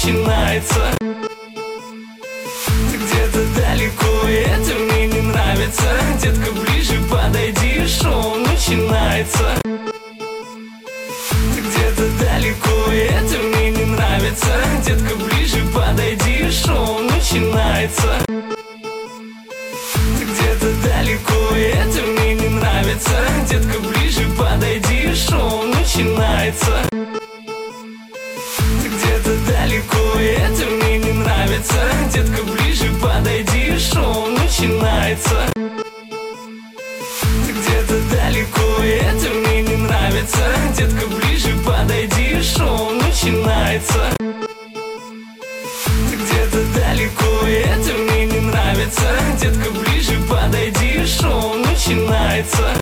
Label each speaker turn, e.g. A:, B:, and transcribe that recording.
A: начинается. Ты где-то далеко, и это мне не нравится. Детка, ближе подойди, шоу начинается. Ты где-то далеко, и это мне не нравится. Детка, ближе подойди, шоу начинается. Ты где-то далеко, и это мне не нравится. Детка, ближе подойди, шоу начинается. Ты где-то далеко, и это мне не нравится. Детка, ближе подойди, шоу начинается. Ты где-то далеко, и это мне не нравится. Детка, ближе подойди, шоу начинается. Ты где-то далеко, и это мне не нравится. Детка, ближе подойди, шоу начинается.